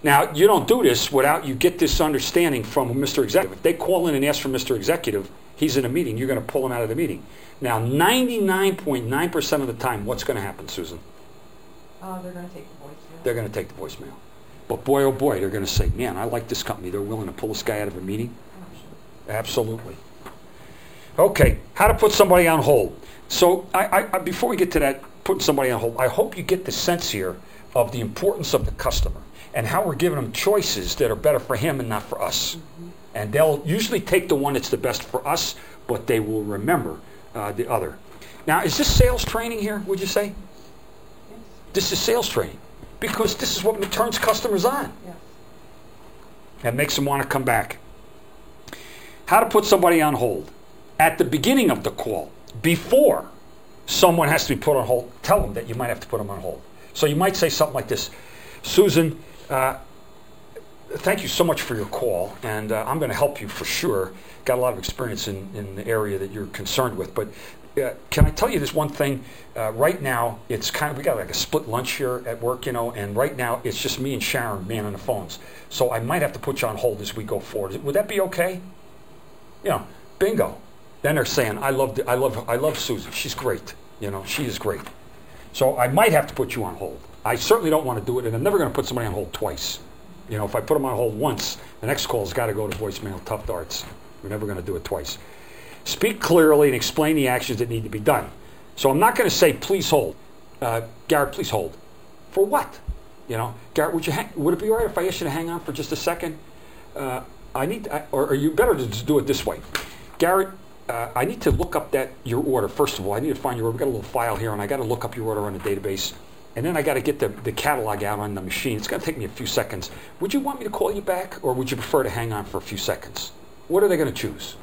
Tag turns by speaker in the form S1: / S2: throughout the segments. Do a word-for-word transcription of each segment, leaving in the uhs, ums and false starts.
S1: Now, you don't do this without you get this understanding from Mister Executive. If they call in and ask for Mister Executive, he's in a meeting, you're going to pull him out of the meeting. Now, ninety-nine point nine percent of the time, what's going to happen, Susan?
S2: Oh, they're going to take the voicemail.
S1: They're going to take the voicemail. But boy, oh boy, they're going to say, man, I like this company. They're willing to pull this guy out of a meeting.
S2: Oh, sure.
S1: Absolutely. Okay, how to put somebody on hold. So I, I, I, before we get to that, putting somebody on hold, I hope you get the sense here of the importance of the customer and how we're giving them choices that are better for him and not for us. Mm-hmm. And they'll usually take the one that's the best for us, but they will remember uh, the other. Now, is this sales training here, would you say?
S2: Yes.
S1: This is sales training because this is what turns customers on.
S2: Yes.
S1: That makes them want to come back. How to put somebody on hold. At the beginning of the call, before someone has to be put on hold, tell them that you might have to put them on hold. So you might say something like this, Susan, uh, thank you so much for your call, and uh, I'm going to help you for sure. Got a lot of experience in, in the area that you're concerned with, but uh, can I tell you this one thing? Uh, right now, it's kind of, we got like a split lunch here at work, you know, and right now it's just me and Sharon, man on the phones. So I might have to put you on hold as we go forward. Would that be okay? You know, bingo. Then they're saying, I love, the, I love, I love Susan. She's great. You know, she is great. So I might have to put you on hold. I certainly don't want to do it, and I'm never going to put somebody on hold twice. You know, if I put them on hold once, the next call's got to go to voicemail, tough darts. We're never going to do it twice. Speak clearly and explain the actions that need to be done. So I'm not going to say, please hold. Uh, Garrett, please hold. For what? You know, Garrett, would you hang, would it be all right if I asked you to hang on for just a second? Uh, I need, I, or, or you better just do it this way. Garrett, uh, I need to look up that your order. First of all, I need to find your order. We've got a little file here, and I got to look up your order on the database. And then I got to get the, the catalog out on the machine. It's going to take me a few seconds. Would you want me to call you back, or would you prefer to hang on for a few seconds? What are they going to choose?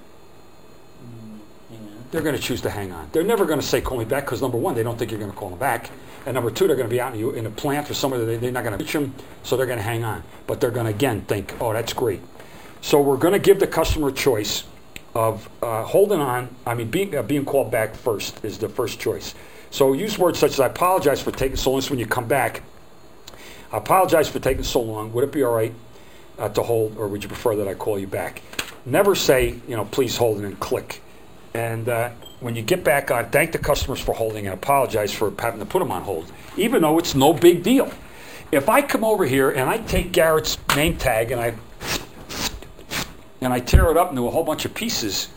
S1: They're going to choose to hang on. They're never going to say, call me back, because number one, they don't think you're going to call them back. And number two, they're going to be out in, in a plant or somewhere that they're not going to reach them, so they're going to hang on. But they're going to, again, think, oh, that's great. So we're going to give the customer a choice of uh, holding on. I mean, being, uh, being called back first is the first choice. So use words such as, I apologize for taking so long. So when you come back, I apologize for taking so long. Would it be all right uh, to hold, or would you prefer that I call you back? Never say, you know, please hold and then click. And uh, when you get back on, thank the customers for holding and apologize for having to put them on hold, even though it's no big deal. If I come over here and I take Garrett's name tag and I and I tear it up into a whole bunch of pieces,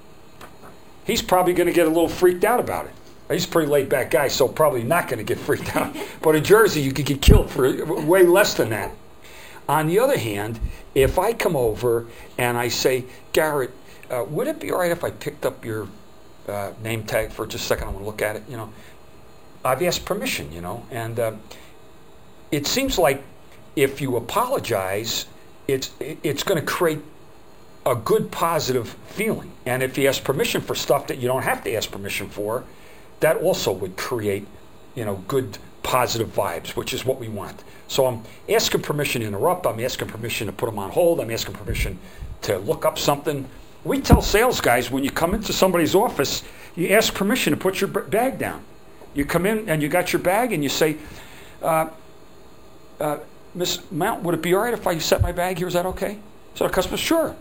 S1: he's probably going to get a little freaked out about it. He's a pretty laid-back guy, so probably not going to get freaked out. But in Jersey, you could get killed for way less than that. On the other hand, if I come over and I say, Garrett, uh, would it be all right if I picked up your uh, name tag for just a second? I want to look at it. You know, I've asked permission. You know, and uh, it seems like if you apologize, it's it's going to create a good positive feeling. And if you ask permission for stuff that you don't have to ask permission for, that also would create, you know, good positive vibes, which is what we want. So I'm asking permission to interrupt. I'm asking permission to put them on hold. I'm asking permission to look up something. We tell sales guys, when you come into somebody's office, you ask permission to put your bag down. You come in and you got your bag and you say, uh, uh, Miss Mount, would it be all right if I set my bag here? Is that okay? So the customer, sure.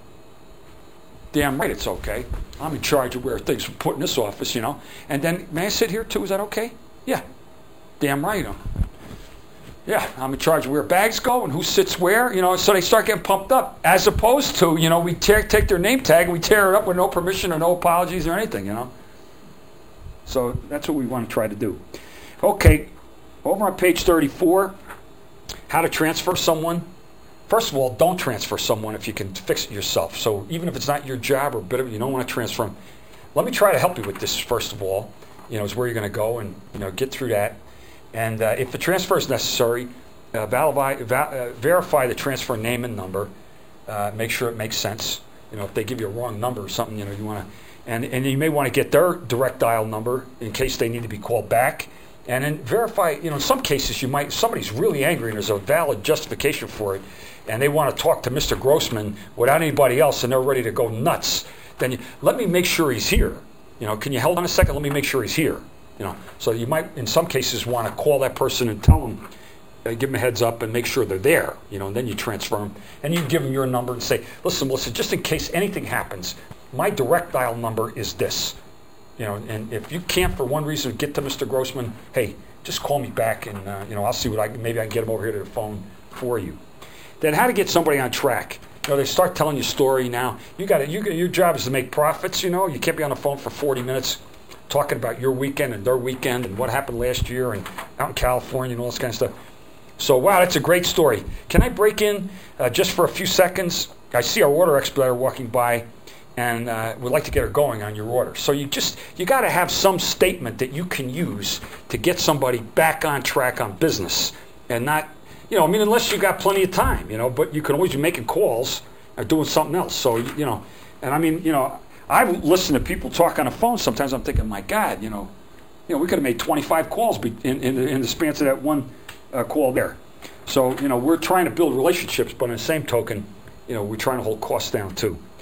S1: Damn right it's okay. I'm in charge of where things are put in this office, you know. And then, may I sit here too? Is that okay? Yeah. Damn right. Um, yeah, I'm in charge of where bags go and who sits where, you know. So they start getting pumped up. As opposed to, you know, we tear, take their name tag and we tear it up with no permission or no apologies or anything, you know. So that's what we want to try to do. Okay, over on page thirty-four, how to transfer someone. First of all, don't transfer someone if you can fix it yourself. So even if it's not your job or bit of it, you don't want to transfer them. Let me try to help you with this, first of all. You know, is where you're going to go and, you know, get through that. And uh, if the transfer is necessary, uh, validify, va- uh, verify the transfer name and number. Uh, make sure it makes sense. You know, if they give you a wrong number or something, you know, you want to, and, and you may want to get their direct dial number in case they need to be called back. And then verify, you know, in some cases you might, somebody's really angry and there's a valid justification for it, and they want to talk to Mister Grossman without anybody else and they're ready to go nuts, then you, let me make sure he's here. You know, can you hold on a second? Let me make sure he's here. You know, so you might, in some cases, want to call that person and tell them, uh, give them a heads up and make sure they're there, you know, and then you transfer them. And you give them your number and say, listen, Melissa, just in case anything happens, my direct dial number is this. You know, and if you can't for one reason get to Mister Grossman, hey, just call me back and, uh, you know, I'll see what I maybe I can get him over here to the phone for you. Then how to get somebody on track. You know, they start telling you a story now. You got you, your job is to make profits, you know. You can't be on the phone for forty minutes talking about your weekend and their weekend and what happened last year and out in California and all this kind of stuff. So, wow, that's a great story. Can I break in uh, just for a few seconds? I see our order expediter walking by, and uh, we'd like to get her going on your order. So you just, you got to have some statement that you can use to get somebody back on track on business and not, you know, I mean, unless you got plenty of time, you know, but you can always be making calls or doing something else. So, you know, and I mean, you know, I listen to people talk on the phone. Sometimes I'm thinking, my God, you know, you know, we could have made twenty-five calls be- in, in, the, in the span of that one uh, call there. So, you know, we're trying to build relationships, but in the same token, you know, we're trying to hold costs down too.